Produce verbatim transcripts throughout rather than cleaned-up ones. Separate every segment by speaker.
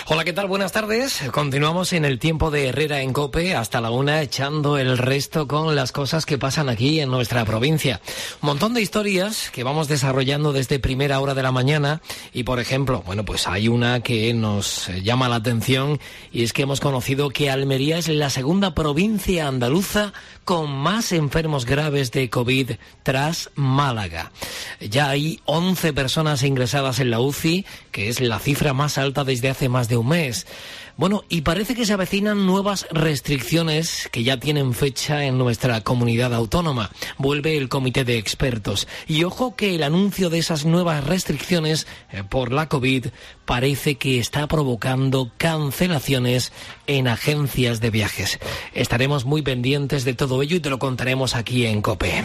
Speaker 1: Hola, ¿qué tal? Buenas tardes. Continuamos en el tiempo de Herrera en COPE hasta la una, echando el resto con las cosas que pasan aquí en nuestra provincia. Un montón de historias que vamos desarrollando desde primera hora de la mañana y, por ejemplo, bueno, pues hay una que nos llama la atención y es que hemos conocido que Almería es la segunda provincia andaluza con más enfermos graves de COVID tras Málaga. Ya hay once personas ingresadas en la U C I, que es la cifra más alta desde hace más de un mes. Bueno, y parece que se avecinan nuevas restricciones que ya tienen fecha en nuestra comunidad autónoma. Vuelve el comité de expertos. Y ojo que el anuncio de esas nuevas restricciones eh, por la COVID parece que está provocando cancelaciones en agencias de viajes. Estaremos muy pendientes de todo ello y te lo contaremos aquí en COPE.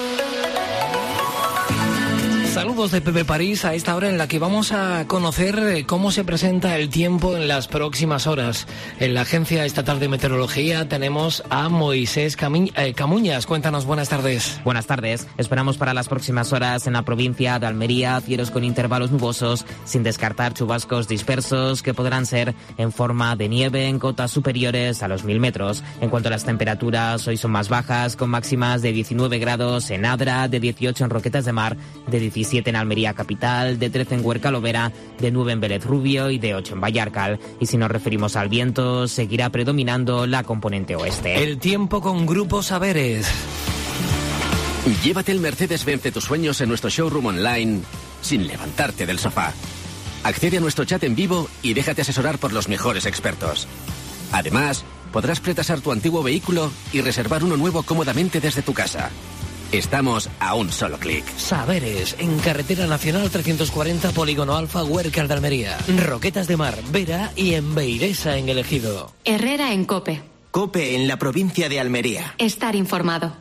Speaker 1: Saludos de Pepe París a esta hora en la que vamos a conocer cómo se presenta el tiempo en las próximas horas. En la Agencia Estatal de Meteorología tenemos a Moisés Cami- eh, Camuñas. Cuéntanos, buenas tardes.
Speaker 2: Buenas tardes. Esperamos para las próximas horas en la provincia de Almería cielos con intervalos nubosos, sin descartar chubascos dispersos que podrán ser en forma de nieve en cotas superiores a los mil metros. En cuanto a las temperaturas, hoy son más bajas, con máximas de diecinueve grados en Adra, de dieciocho en Roquetas de Mar, de diecisiete en Almería capital, de trece en Huerca Lovera, de nueve en Vélez Rubio y de ocho en Vallarcal. Y si nos referimos al viento, seguirá predominando la componente oeste.
Speaker 1: El tiempo con Grupo Saberes.
Speaker 3: Llévate el Mercedes-Benz de tus sueños en nuestro showroom online sin levantarte del sofá. Accede a nuestro chat en vivo y déjate asesorar por los mejores expertos. Además, podrás pretasar tu antiguo vehículo y reservar uno nuevo cómodamente desde tu casa. Estamos a un solo clic.
Speaker 1: Saberes, en Carretera Nacional trescientos cuarenta, Polígono Alfa, Huércal de Almería. Roquetas de Mar, Vera y en Beiresa, en El Ejido.
Speaker 4: Herrera en COPE.
Speaker 5: COPE en la provincia de Almería.
Speaker 4: Estar informado.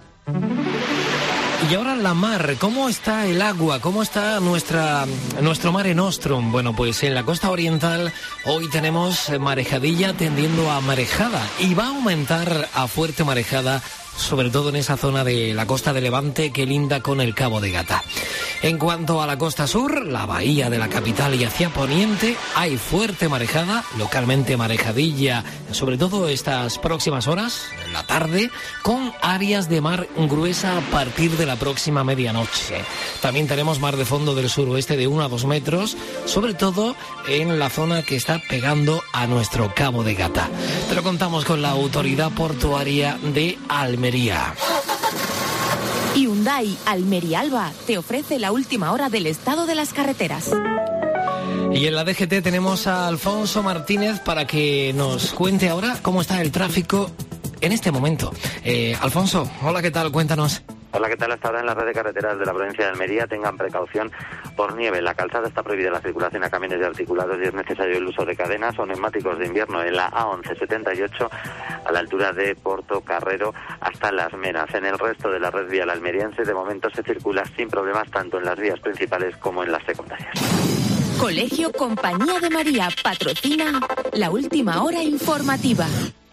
Speaker 1: Y ahora la mar, ¿cómo está el agua? ¿Cómo está nuestra nuestro Mare Nostrum? Bueno, pues en la costa oriental hoy tenemos marejadilla tendiendo a marejada y va a aumentar a fuerte marejada, sobre todo en esa zona de la costa de Levante que linda con el Cabo de Gata. En cuanto a la costa sur, la bahía de la capital y hacia poniente, hay fuerte marejada, localmente marejadilla, sobre todo estas próximas horas, en la tarde, con áreas de mar gruesa a partir de la próxima medianoche. También tenemos mar de fondo del suroeste de uno a dos metros, sobre todo en la zona que está pegando a nuestro Cabo de Gata. Te lo contamos con la autoridad portuaria de Almería.
Speaker 6: Hyundai Almería Alba te ofrece la última hora del estado de las carreteras.
Speaker 1: Y en la D G T tenemos a Alfonso Martínez para que nos cuente ahora cómo está el tráfico en este momento. Eh, Alfonso, hola, ¿qué tal? Cuéntanos.
Speaker 7: Hola, ¿qué tal? Hasta ahora en la red de carreteras de la provincia de Almería tengan precaución por nieve. En la calzada está prohibida la circulación a camiones y articulados y es necesario el uso de cadenas o neumáticos de invierno en la A once setenta y ocho a la altura de Porto Carrero hasta Las Menas. En el resto de la red vial almeriense de momento se circula sin problemas tanto en las vías principales como en las secundarias.
Speaker 6: Colegio Compañía de María patrocina la última hora informativa.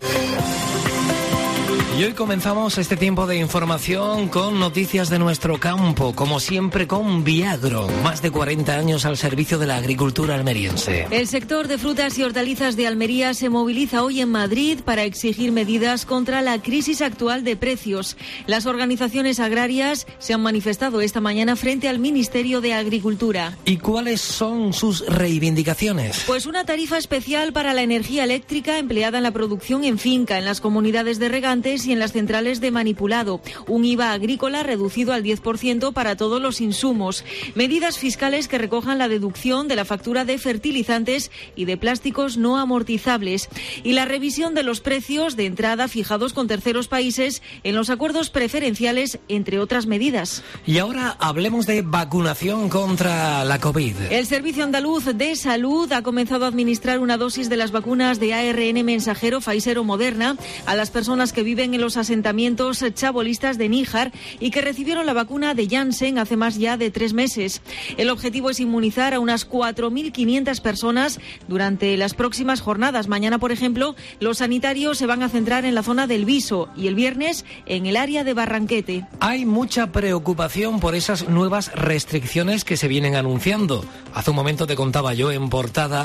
Speaker 1: Y hoy comenzamos este tiempo de información con noticias de nuestro campo, como siempre con Viagro, más de cuarenta años al servicio de la agricultura almeriense.
Speaker 8: El sector de frutas y hortalizas de Almería se moviliza hoy en Madrid para exigir medidas contra la crisis actual de precios. Las organizaciones agrarias se han manifestado esta mañana frente al Ministerio de Agricultura.
Speaker 1: ¿Y cuáles son sus reivindicaciones?
Speaker 8: Pues una tarifa especial para la energía eléctrica empleada en la producción en finca, en las comunidades de regantes y en las centrales de manipulado, un I V A agrícola reducido al diez por ciento para todos los insumos, medidas fiscales que recojan la deducción de la factura de fertilizantes y de plásticos no amortizables y la revisión de los precios de entrada fijados con terceros países en los acuerdos preferenciales, entre otras medidas.
Speaker 1: Y ahora hablemos de vacunación contra la COVID.
Speaker 8: El Servicio Andaluz de Salud ha comenzado a administrar una dosis de las vacunas de A R N mensajero Pfizer o Moderna a las personas que viven en los asentamientos chabolistas de Níjar y que recibieron la vacuna de Janssen hace más ya de tres meses. El objetivo es inmunizar a unas cuatro mil quinientas personas durante las próximas jornadas. Mañana, por ejemplo, los sanitarios se van a centrar en la zona del Viso y el viernes en el área de Barranquete.
Speaker 1: Hay mucha preocupación por esas nuevas restricciones que se vienen anunciando. Hace un momento te contaba yo en portada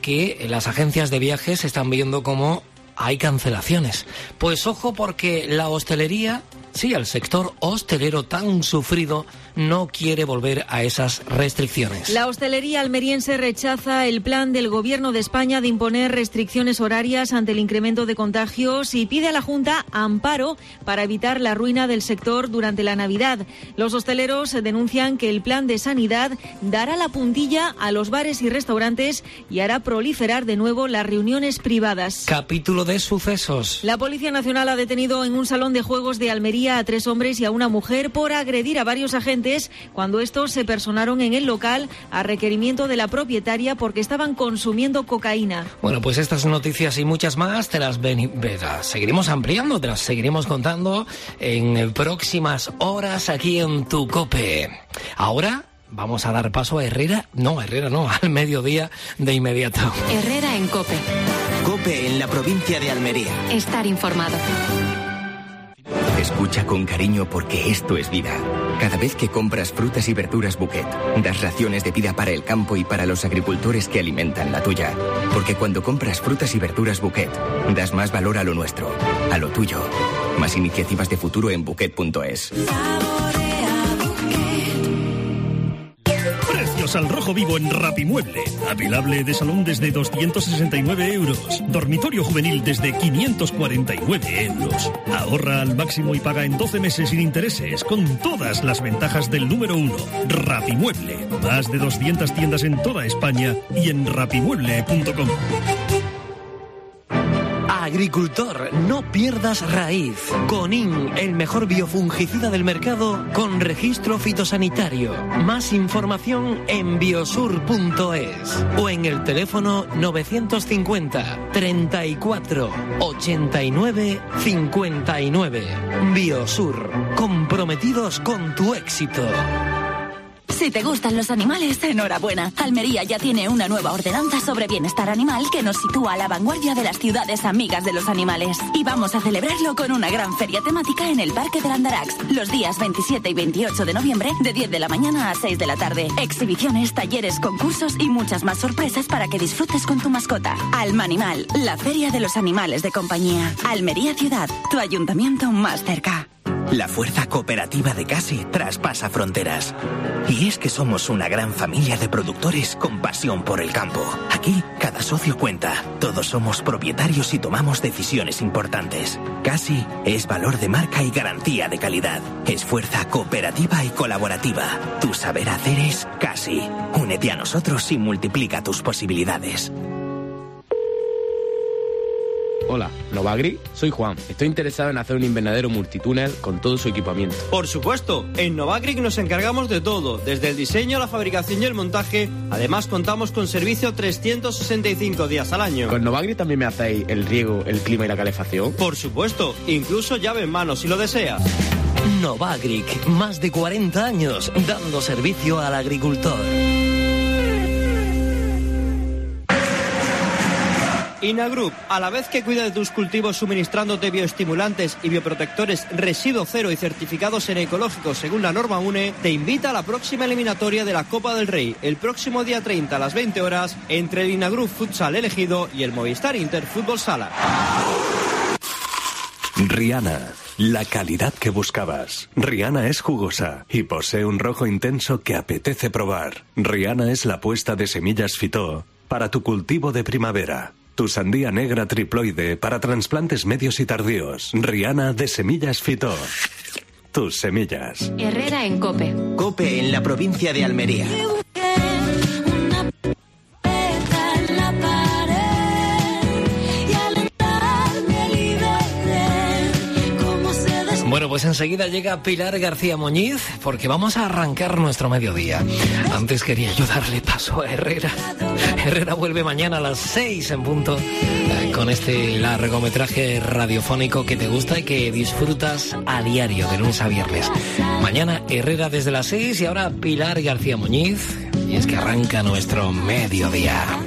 Speaker 1: que las agencias de viajes están viendo cómo hay cancelaciones. Pues ojo, porque la hostelería, sí, el sector hostelero tan sufrido, no quiere volver a esas restricciones.
Speaker 8: La hostelería almeriense rechaza el plan del Gobierno de España de imponer restricciones horarias ante el incremento de contagios y pide a la Junta amparo para evitar la ruina del sector durante la Navidad. Los hosteleros denuncian que el plan de sanidad dará la puntilla a los bares y restaurantes y hará proliferar de nuevo las reuniones privadas.
Speaker 1: Capítulo de sucesos.
Speaker 8: La Policía Nacional ha detenido en un salón de juegos de Almería a tres hombres y a una mujer por agredir a varios agentes cuando estos se personaron en el local a requerimiento de la propietaria porque estaban consumiendo cocaína.
Speaker 1: Bueno, pues estas noticias y muchas más te las, ven, las seguiremos ampliando, te las seguiremos contando en próximas horas aquí en Tu COPE. Ahora vamos a dar paso a Herrera, no, Herrera no, al mediodía de inmediato.
Speaker 4: Herrera en COPE.
Speaker 5: COPE en la provincia de Almería.
Speaker 4: Estar informado.
Speaker 9: Escucha con cariño porque esto es vida. Cada vez que compras frutas y verduras Bouquet, das raciones de vida para el campo y para los agricultores que alimentan la tuya. Porque cuando compras frutas y verduras Bouquet, das más valor a lo nuestro, a lo tuyo. Más iniciativas de futuro en bouquet punto es.
Speaker 10: Al rojo vivo en Rapimueble. Apilable de salón desde doscientos sesenta y nueve euros. Dormitorio juvenil desde quinientos cuarenta y nueve euros. Ahorra al máximo y paga en doce meses sin intereses con todas las ventajas del número uno. Rapimueble. Más de doscientas tiendas en toda España y en rapimueble punto com.
Speaker 1: Agricultor, no pierdas raíz. Conin, el mejor biofungicida del mercado con registro fitosanitario. Más información en biosur punto es o en el teléfono novecientos cincuenta, treinta y cuatro, ochenta y nueve, cincuenta y nueve. Biosur, comprometidos con tu éxito.
Speaker 6: Si te gustan los animales, enhorabuena. Almería ya tiene una nueva ordenanza sobre bienestar animal que nos sitúa a la vanguardia de las ciudades amigas de los animales. Y vamos a celebrarlo con una gran feria temática en el Parque del Andarax, los días veintisiete y veintiocho de noviembre, de diez de la mañana a seis de la tarde. Exhibiciones, talleres, concursos y muchas más sorpresas para que disfrutes con tu mascota. Almanimal, la feria de los animales de compañía. Almería Ciudad, tu ayuntamiento más cerca.
Speaker 5: La fuerza cooperativa de Casi traspasa fronteras. Y es que somos una gran familia de productores con pasión por el campo. Aquí, cada socio cuenta. Todos somos propietarios y tomamos decisiones importantes. Casi es valor de marca y garantía de calidad. Es fuerza cooperativa y colaborativa. Tu saber hacer es Casi. Únete a nosotros y multiplica tus posibilidades.
Speaker 11: Hola, Novagri, soy Juan. Estoy interesado en hacer un invernadero multitúnel con todo su equipamiento.
Speaker 12: Por supuesto, en Novagri nos encargamos de todo, desde el diseño, la fabricación y el montaje. Además, contamos con servicio trescientos sesenta y cinco días al año.
Speaker 11: ¿Con Novagri también me hacéis el riego, el clima y la calefacción?
Speaker 12: Por supuesto, incluso llave en mano si lo deseas.
Speaker 1: Novagric, más de cuarenta años dando servicio al agricultor.
Speaker 12: Inagroup, a la vez que cuida de tus cultivos suministrándote bioestimulantes y bioprotectores residuo cero y certificados en ecológicos según la norma U N E, te invita a la próxima eliminatoria de la Copa del Rey, el próximo día treinta a las veinte horas, entre el Inagroup Futsal Elegido y el Movistar Inter Fútbol Sala.
Speaker 13: Rihanna, la calidad que buscabas. Rihanna es jugosa y posee un rojo intenso que apetece probar. Rihanna es la puesta de semillas Fitó para tu cultivo de primavera. Tu sandía negra triploide para trasplantes medios y tardíos. Rihanna de semillas Fitó. Tus semillas.
Speaker 4: Herrera en COPE.
Speaker 5: COPE en la provincia de Almería.
Speaker 1: Bueno, pues enseguida llega Pilar García Muñiz, porque vamos a arrancar nuestro mediodía. Antes quería yo darle paso a Herrera. Herrera vuelve mañana a las seis en punto eh, con este largometraje radiofónico que te gusta y que disfrutas a diario, de lunes a viernes. Mañana Herrera desde las seis y ahora Pilar García Muñiz. Y es que arranca nuestro mediodía.